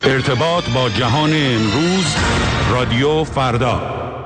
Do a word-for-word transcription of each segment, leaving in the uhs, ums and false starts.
ارتباط با جهان امروز، رادیو فردا.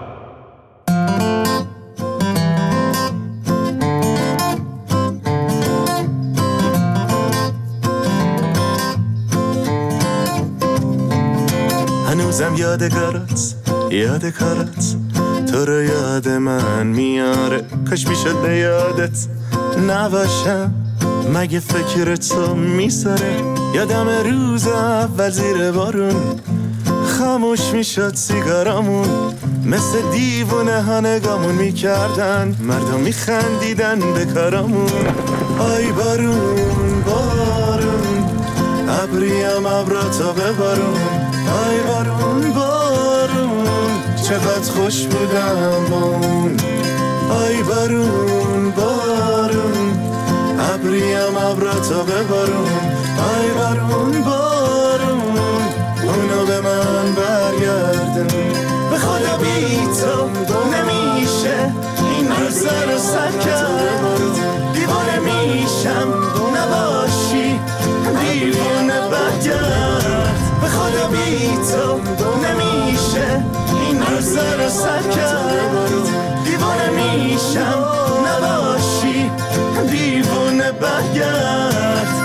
هنوزم یادگارت یادگارت تو رو یاد من میاره، کاش میشد به یادت نباشم، مگه فکر تو میساره. یادم روز اول زیر بارون خاموش میشد سیگارامون، مثل دیوونه ها نگامون میکردن، مردم میخندیدن به کارامون. آی بارون بارون ابریم ابراتو ببارون، آی بارون بارون چقدر خوش بودم با اون. آی بارون بارون ابریم ابراتو ببارون، آی بارون بارون اونو به من برگردون. به خدا بی تو نمیشه این روزا رو سر کرد، دیوانه میشم نباشی دیوانه برگرد. به خدا بی تو نمیشه این روزا رو سر کرد، دیوانه میشم نباشی دیوانه برگرد.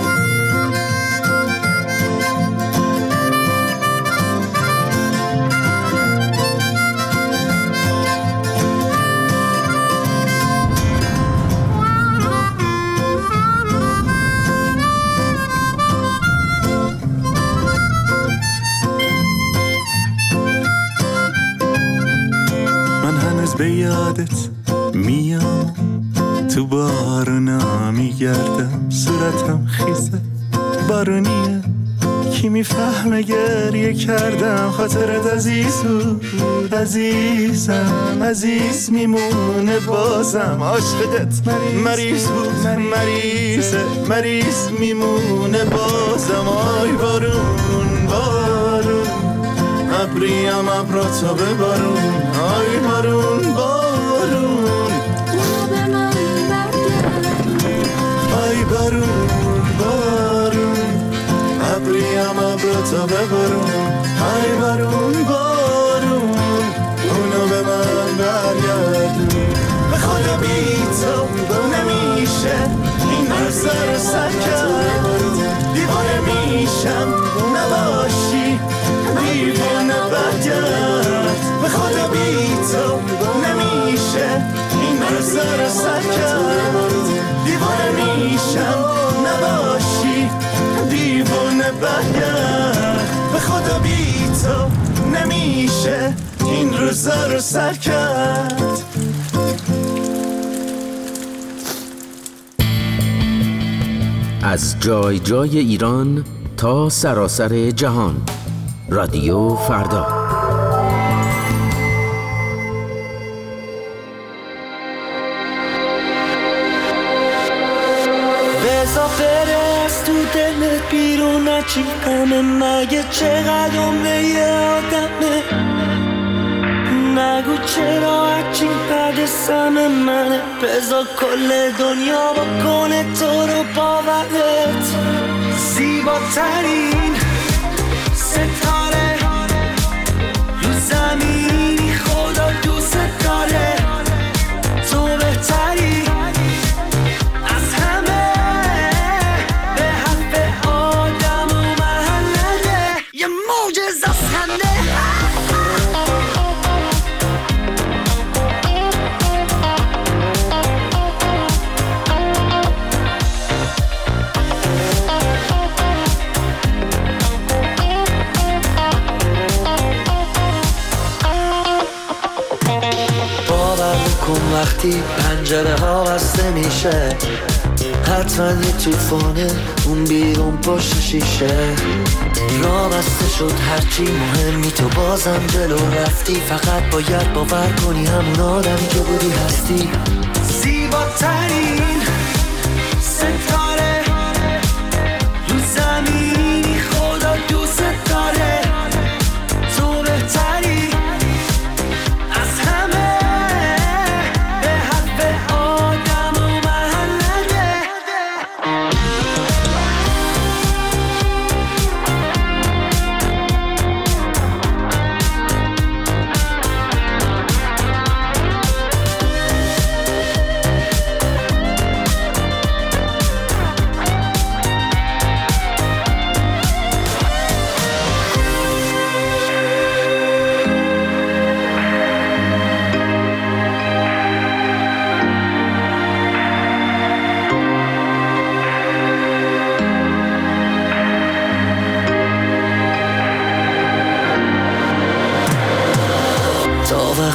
به یادت میام تو بارونا میگردم، صورتم خیزه بارونیه، کی میفهمه گریه کردم. خاطرت عزیز بود عزیزم، عزیز میمونه بازم. عاشقت مریض بود مریضه، مریض میمونه بازم. آی بارون بارون ابریم ابراتو ببارون، آی بارون بارون به من برگردون. آی بارون بارون ابریم ابراتو ببارون، آی بارون بارون اونو به من برگردون. به خدا بی تو نمیشه این روزا رو سر کرد، دیوانه میشم نباشی دیوانه برگرد. به خدا بی تو نمیشه این روزا رو سر کرد، دیوانه میشم نباشی دیوانه برگرد. به خدا بی تو نمیشه این روزا رو سر کرد. از جای جای ایران تا سراسر جهان، رادیو فردا. بزا برس تو دلت بیرون نچی همه، مگه چقدر عمره یه آدمه. نگو چرا هرچی بعد سم منه، بزا کل دنیا با کنه تو رو باورت. زیباترین ستاره رو زمینی خدا دوست داره، تو بهتری از همه، به حرف آدم و محله یه معجزه از خنده. وقتی پنجره ها بسته میشه حتما یه توفانه اون بیرون پشت شیشه. را بسته شد هرچی مهمی تو بازم جلو رفتی، فقط باید باور کنی همون آدمی که بودی هستی. زیباترین ستاره رو زمینی خدا دوست داره، تو بهتری از همه، به حرف آدم و محله.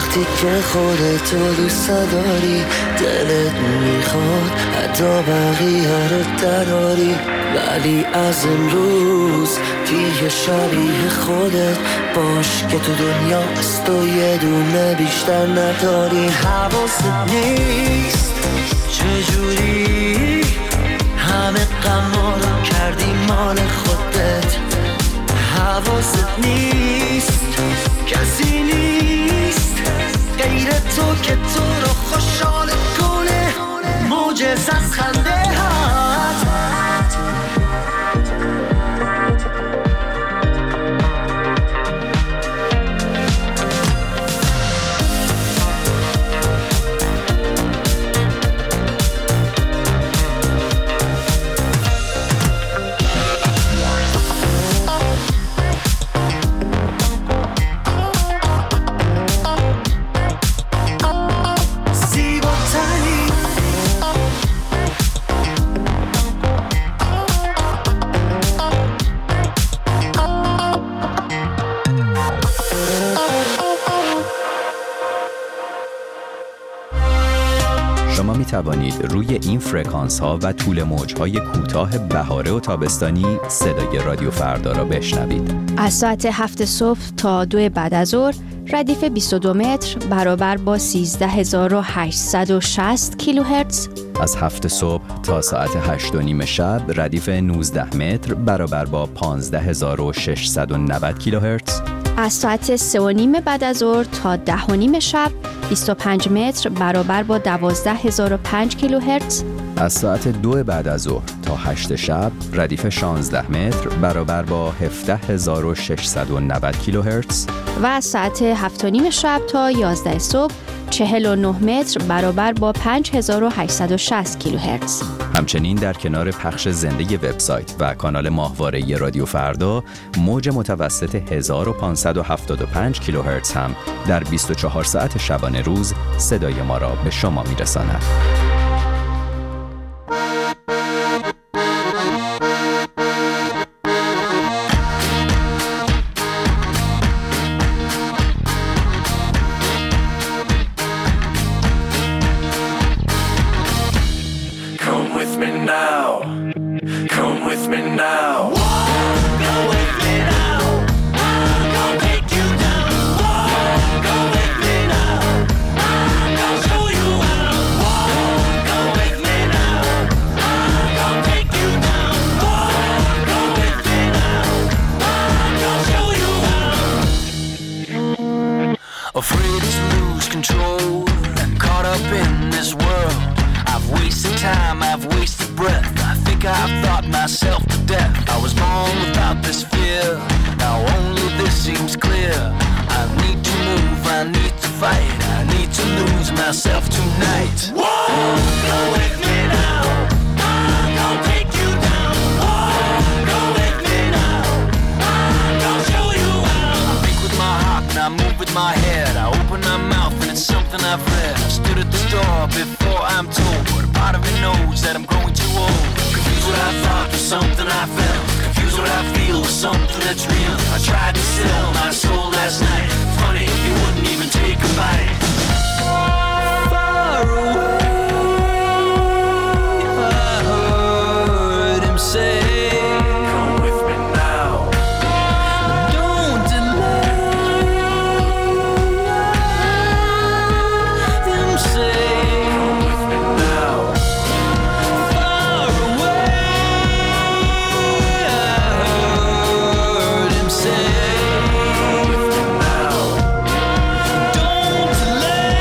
وقتی که خودتو دوست داری دلت میخواد حتی بقیه رو دراری، ولی از امروز دیگه شبیه خودت باش که تو دنیا از تو یه دونه بیشتر نداری. حواست نیست چجوری همه غما رو کردی مال خودت، حواست نیست کسی نیست غیر تو که تو رو خوشحال کنه، معجزه از خنده هات. شما می توانید روی این فرکانس ها و طول موج های کوتاه بهاره و تابستانی صدای رادیو فردا را بشنوید. از ساعت هفت صبح تا دو بعد از ظهر ردیف بیست و دو متر برابر با سیزده هزار و هشتصد و شصت کیلوهرتز. از هفت صبح تا ساعت هشت و نیم شب ردیف نوزده متر برابر با پانزده هزار و ششصد و نود کیلوهرتز. از ساعت سه و نیم بعد از ظهر تا ده و نیم شب بیست و پنج متر برابر با دوازده هزار و پنج کیلوهرتز. از ساعت دو بعد از ظهر تا هشت شب ردیف شانزده متر برابر با هفده هزار و ششصد و نود کیلوهرتز. و از ساعت هفت و نیم شب تا یازده صبح چهل و نه متر برابر با پنج هزار و هشتصد و شصت کیلوهرتز. همچنین در کنار پخش زنده وبسایت و کانال ماهواره رادیو فردا، موج متوسط هزار و پانصد و هفتاد و پنج کیلوهرتز هم در بیست و چهار ساعت شبانه روز صدای ما را به شما میرساند. Afraid to lose control and caught up in this world. I've wasted time, I've wasted breath. I think I've thought myself to death. I was born without this fear. Now only this seems clear. I need to move, I need to fight. I need to lose myself tonight. Whoa, go with me now. I'm gonna take you down. Whoa, go with me now. I'm gonna show you how. I think with my heart and I move with my head. I open my mouth and it's something I've read. I stood at the door before I'm told, but a part of me knows that I'm growing too old. Confused what I thought was something I felt. Confused what I feel was something that's real. I tried to sell my soul last night. Funny, you wouldn't even take a bite. Far away, I heard him say, come with me now. Don't delay. Him say, come with me now. Far away, I heard him say, come with me now. Don't delay.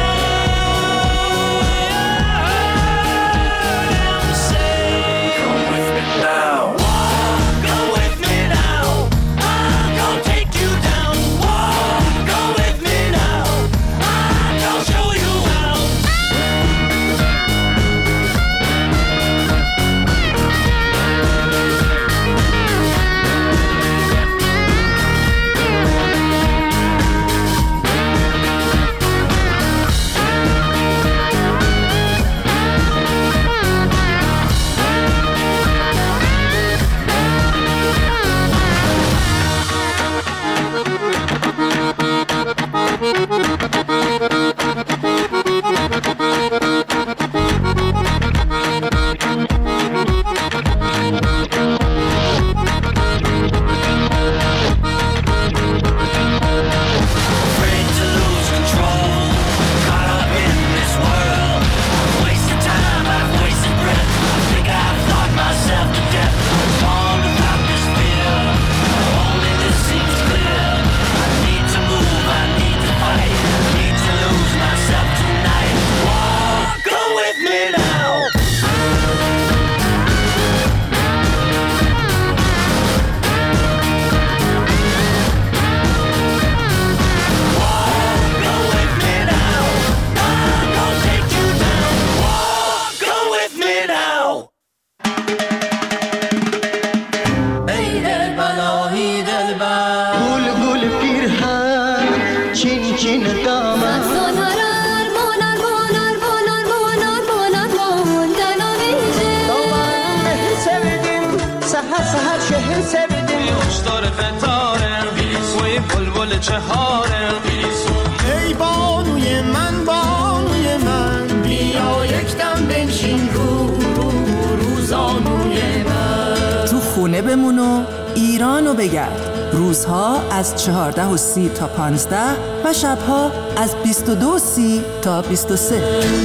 داره قطاره وی بلبل چهاره ای بانوی من بانوی من بیا یک دم بنشین رو رو روزانوی من. تو خونه بمون و ایرانو بگرد. روزها از چهارده و سی تا پانزده و شبها از بیست و دو و سی تا بیست و سه.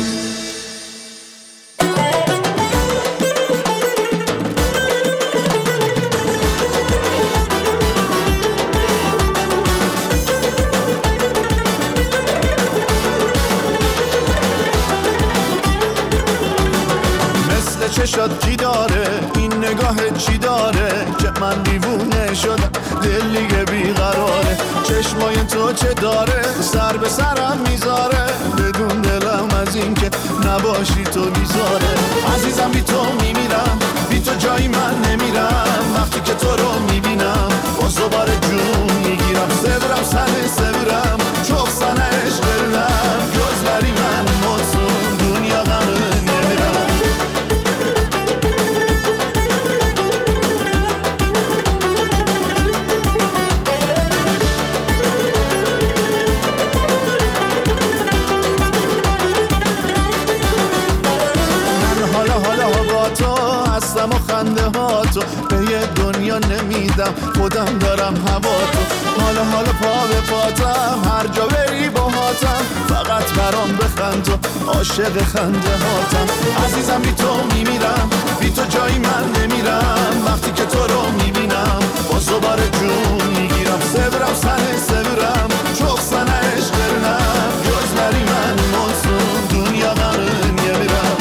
چشات کی داره این نگاه چی داره که من دیوونه شدم دل دیگه بیقراره چشمای تو چه داره سر به سرم میذاره بدون دلم از این که نباشی تو بیزاره عزیزم بی تو میمیرم بی تو جایی من نمیرم وقتی که تو رو میبینم باز دوباره جون میگیرم سبرم سنه سبرم چوب سنه عشق برم گذری من مطمئن دنیا غمه نمیرم. و خنده ها تو به یه دنیا نمیدم خودم دارم هوا تو حالا حالا پا به پاتم هر جا بری با هاتم فقط برام بخند تو عاشق خنده هاتم عزیزم بی تو میمیرم بی تو جایی من نمیرم وقتی که تو رو میبینم باز دوباره جون میگیرم سبرم سنه سبرم چوب سنه عشق برنم جزبری من مصون دنیا غمه نمیرم.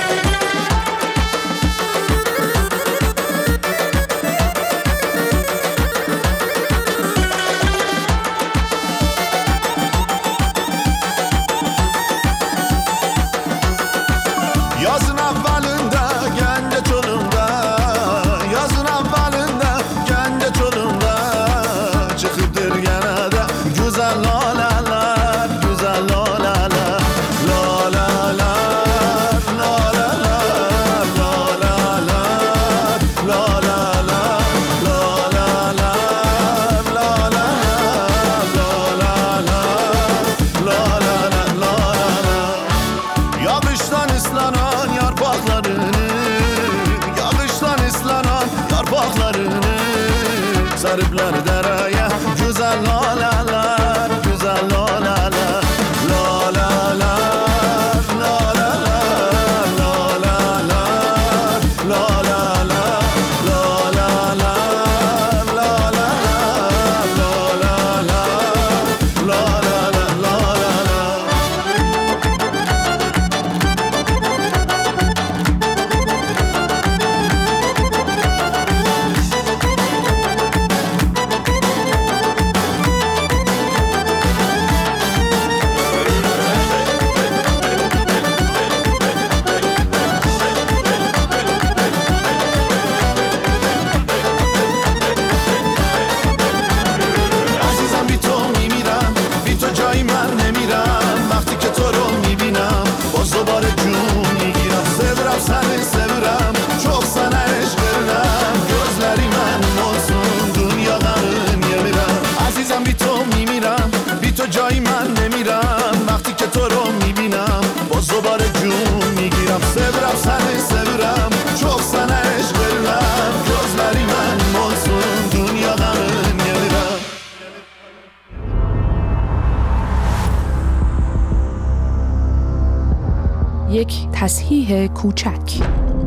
جایی من نمیرم وقتی که تو رو میبینم باز دوباره جون میگیرم سبرم سنه سبرم چوب سنه عشق برم جزبری من مصون دنیا غمه نمیرم. یک تصحیح کوچک.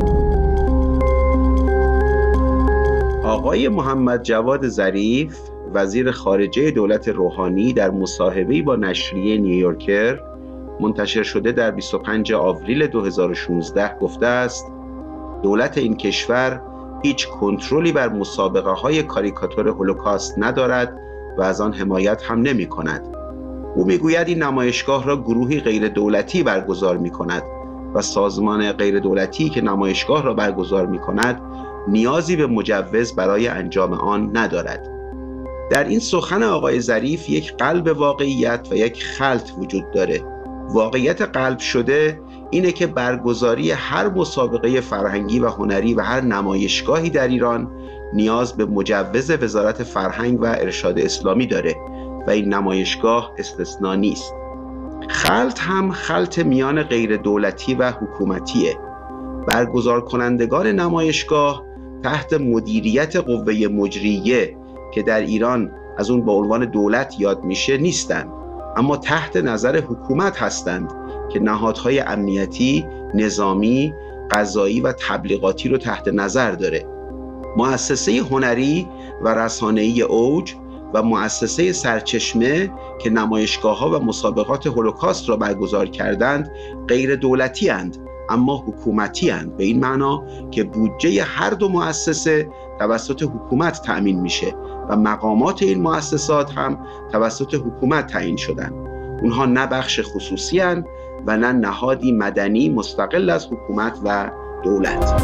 آقای محمد جواد ظریف وزیر خارجه دولت روحانی در مصاحبه‌ای با نشریه نیویورکر منتشر شده در بیست و پنجم آوریل دو هزار و شانزده گفته است دولت این کشور هیچ کنترلی بر مسابقه‌های کاریکاتور هولوکاست ندارد و از آن حمایت هم نمی‌کند. او می‌گوید این نمایشگاه را گروهی غیر دولتی برگزار می‌کند و سازمان غیر دولتی که نمایشگاه را برگزار می‌کند نیازی به مجوز برای انجام آن ندارد. در این سخن آقای ظریف یک قلب واقعیت و یک خلط وجود داره. واقعیت قلب شده اینه که برگزاری هر مسابقه فرهنگی و هنری و هر نمایشگاهی در ایران نیاز به مجوز وزارت فرهنگ و ارشاد اسلامی داره و این نمایشگاه استثنا نیست. خلط هم خلط میان غیر دولتی و حکومتیه. برگزار کنندگان نمایشگاه تحت مدیریت قوه مجریه که در ایران از اون با عنوان دولت یاد میشه نیستند، اما تحت نظر حکومت هستند که نهادهای امنیتی، نظامی، قضایی و تبلیغاتی رو تحت نظر داره. مؤسسه هنری و رسانه‌ای اوج و مؤسسه سرچشمه که نمایشگاه‌ها و مسابقات هولوکاست را برگزار کردند غیر دولتی اند اما حکومتی اند، به این معنا که بودجه هر دو مؤسسه توسط حکومت تأمین میشه و مقامات این مؤسسات هم توسط حکومت تعیین شدن. اونها نه بخش خصوصی اند و نه نهادی مدنی مستقل از حکومت و دولت.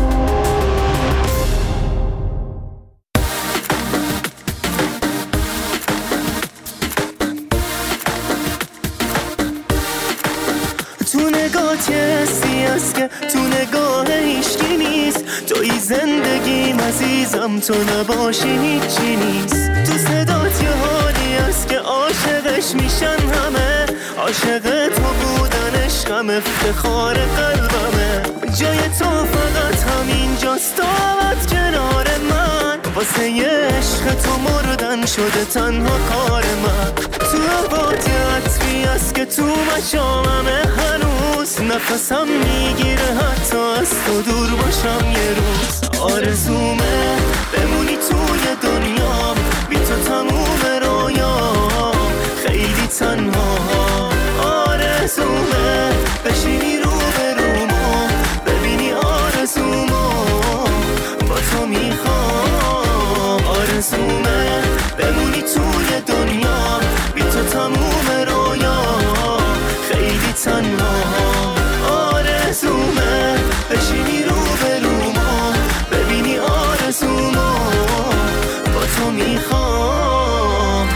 تو نگات یه حسی هست که تو نگاه هیچکی نیست، توی زندگیم عزیزم، تو نباشی هیچی نیست. تو صدات یه حالی هست که عاشقش میشن همه، عاشق تو بودن عشقم افتخار قلبمه. جای تو فقط همین جاست، دامت کنار من، واسه یه عشق تو مردن شده تنها کار من. تو عباتی عطفی هست که تو مشاممه، هنوز نفسم میگیره حتی از تو دور باشم یه روز. آرزومه بمونی توی دنیا، بی تو تموم رویام خیلی تنها. آرزومه بشینی رو به رومو، ببینی آرزومو با تو میخوام. آرزومه بمونی توی دنیا، بی تو تموم رویام خیلی تنها. آرزومه بشینی رو به رومو، ببینی آرزومو با تو میخوام.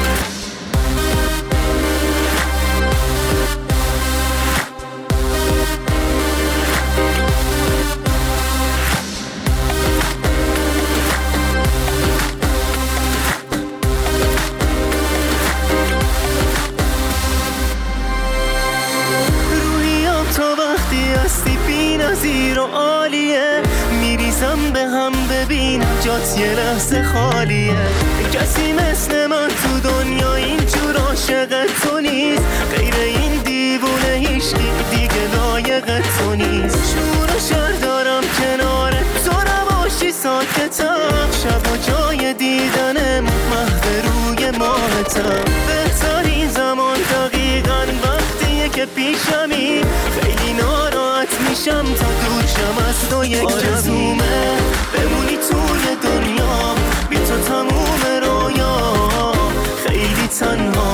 زیر و عالیه، میریزم به هم ببین جات یه لحظه خالیه. کسی مثل من تو دنیا اینجور عاشق تو نیست، غیر این دیوونه هیچکی دیگه لایق تو نیست. شور و شر دارم کنار تو، نباشی ساکتم، شب و جای دیدنم مهد روی ماهتم. بهترین زمان دقیقاً وقتیه که پیشمی، خیلی ناراحت میشم تا دور شم از تو یک کمی. آرزومه بمونی توی دنیا، بی تو تموم رویام خیلی تنها.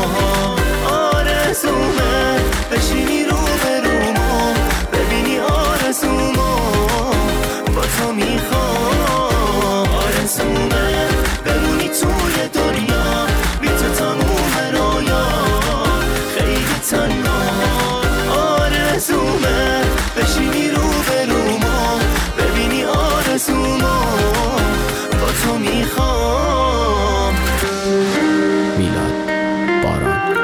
آرزومه بشینی رو به رومو، ببینی آرزومو با تو میخوام. آرزومه بمونی توی دنیا، بی تو تموم رویام خیلی تنها. آرزومه بشینی رو به رومو، ببینی آرزومو با تو میخوام. میلاد باران.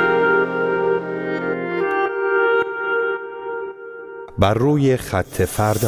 بر روی خط فردا.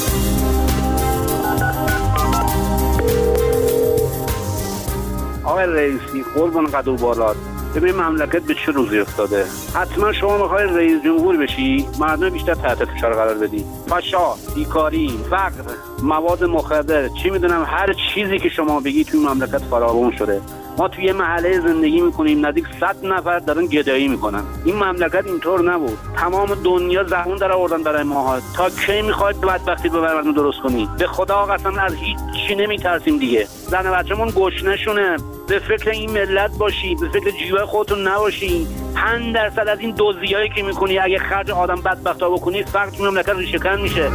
آقای رئیسی قربان قد و بالات، ببین مملکت به چه روزی افتاده. حتما شما میخوای رئیس جمهور بشی، مردم بیشتر تحت فشار قرار بدی. فحشا، بیکاری، فقر، مواد مخدر، چی میدونم هر چیزی که شما بگی توی مملکت فراوان شده. ما توی یه محله زندگی میکنیم نزدیک صد نفر دارن گدایی میکنن. این مملکت اینطور نبود. تمام دنیا زبون در آوردن برای ماها. تا کی میخواید بدبختی رو برامون درست کنی؟ به خدا قسم از هیچ چی نمیترسیم دیگه. زن بچه‌مون گشنه‌شونه. به فکر این ملت باشی، به فکر جیبای خودتون نباشی. پنج درصد از این دزدیایی که میکنی اگه خرج آدم بدبختا بکنی، فقط این مملکت ریشه‌کن میشه.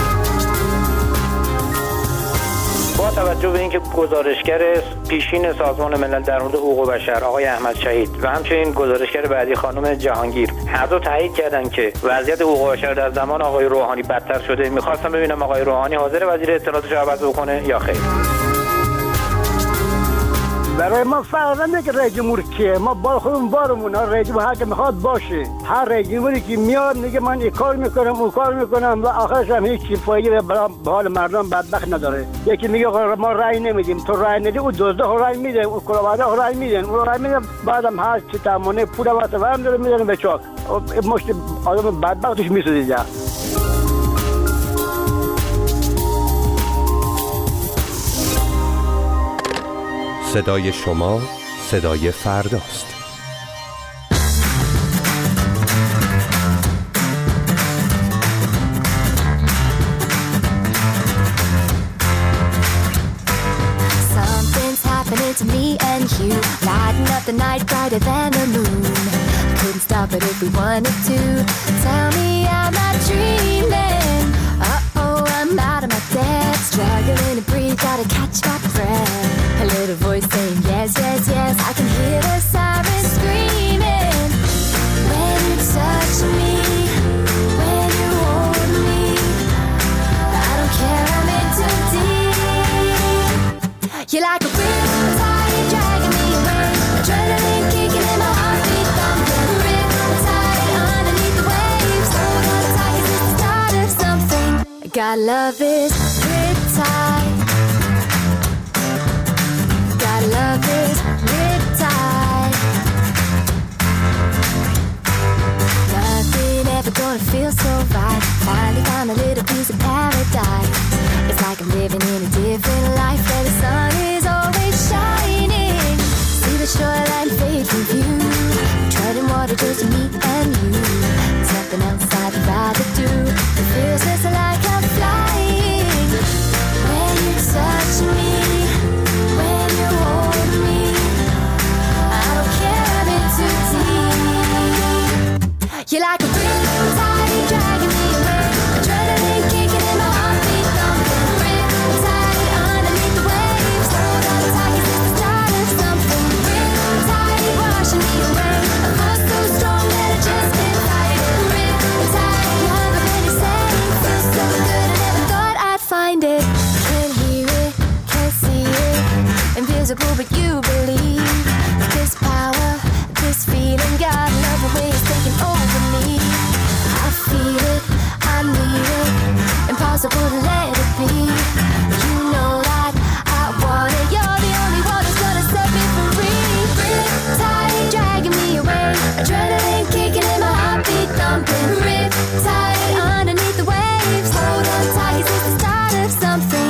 با توجه به اینکه گزارشگر پیشین سازمان ملل در مورد حقوق بشر آقای احمد شهید و همچنین گزارشگر بعدی خانم جهانگیر هر دو تایید کردند که وضعیت حقوق بشر در زمان آقای روحانی بدتر شده، می‌خواستم ببینم آقای روحانی حاضر وزیر اطلاعات رو عوض بکنه یا خیر. برای ما فرق نمیکنه که رئیس جمهور کیه، ما بار خودمون بارمون، رئیس جمهور هر که میخواد باشه. هر رئیس جمهوری که میاد میگه من این کار میکنم اون کار میکنم و آخرش هم هیچ فایده به حال مردم بدبخت نداره. یکی میگه ما رأی نمیدیم، تو رأی ندی، اون دزده رأی میده، اون کلاهبرده رأی میدن، اون رأی میده، بعدم هر چی تمونه پول واسه ورم داره میذاره به چاک. مشت آدم بدبختش میسوزه جا. صدای شما صدای فرداست. To me and you, lighting up the night brighter than the moon. Couldn't stop it if we wanted to. Tell me I'm not dreaming. Uh-oh, I'm out of my depth, struggling to breathe, gotta catch my breath. A little voice saying yes, yes, yes. I can hear the sirens screaming. When you touch me, when you hold me, I don't care, I'm in too deep. You're like a riptide dragging me away, adrenaline kicking in my heartbeat thumping. Riptide underneath the waves, hold on tight 'cause it's the start of something. Gotta love this riptide. Gotta love this riptide. Nothing ever gonna feel so right. Finally found a little piece of paradise. It's like I'm living in a different life where the sun is always shining. See the shoreline fade from view, treading water just me and you. There's nothing else I'd rather do. It feels just like I'm flying. When you touch me, when you hold me, I don't care, I'm in too deep. You're like a riptide dragging me away, adrenaline kicking in my heartbeat thumping. Riptide underneath the waves, hold on tight 'cause it's the start of something. Riptide washing me away, a force so strong that I just can't fight it. Riptide, you have a many saying, feels so good I never thought I'd find it. Can't hear it, can't see it, invisible but you believe. This power, this feeling, God love the way it's taking over me. I feel it, I need it, impossible to let it be. You know that I want it, you're the only one who's gonna set me free. Riptide dragging me away, adrenaline kicking in my heartbeat thumping. Riptide underneath the waves, hold on tight 'cause it's the start of something.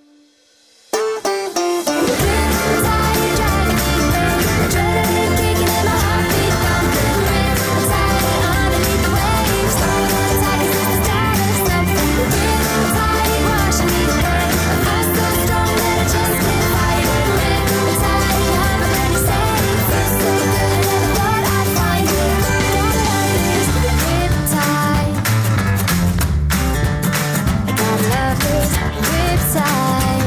Riptide dragging me away, adrenaline kicking in my heartbeat thumping. Riptide underneath the waves, hold on tight 'cause it's the start of something. Riptide washing me away, a force so strong that I just can't fight it. Riptide, you have a many saying, feels so good I never thought I'd find it. Riptide, I gotta love this riptide.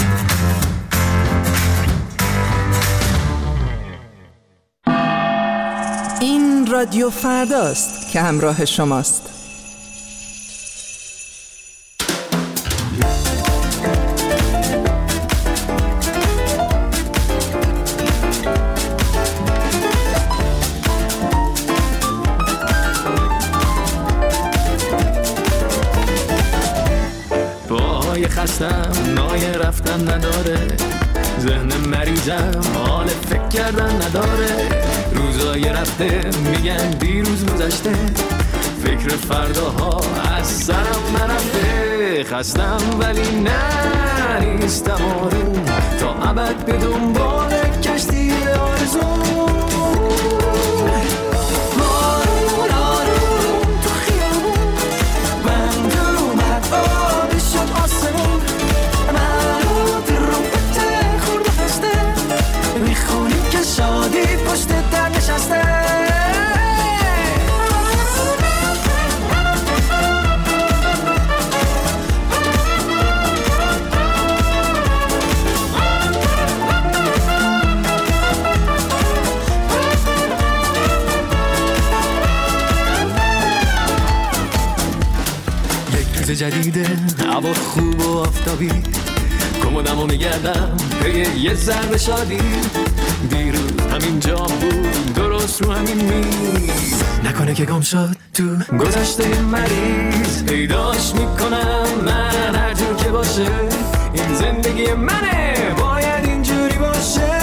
این رادیو فرداست که همراه شماست. پاهای خستم نای رفتن نداره، ذهن مریضم حال فکر کردن نداره. روزای رفته میگن دیروز گذشته، فکر فرداها از سرم نرفته. خستم ولی نه نیستم آروم، تا ابد به دنبال کشتی آرزوم. آروم آروم تو خیابون بند اومد، آبی شد آسمون. منو ترومپت خورده خسته، میخونی که شادی پشت در نشسته. یک روز جدیده، هوا خوب و آفتابی، کمدمو میگردم پی یه ذره شادی. هنوز رو همین میز. نکنه که گم شد تو گذشته مریض. پیداش میکنم من هر جور که باشه. این زندگی منه باید اینجوری باشه.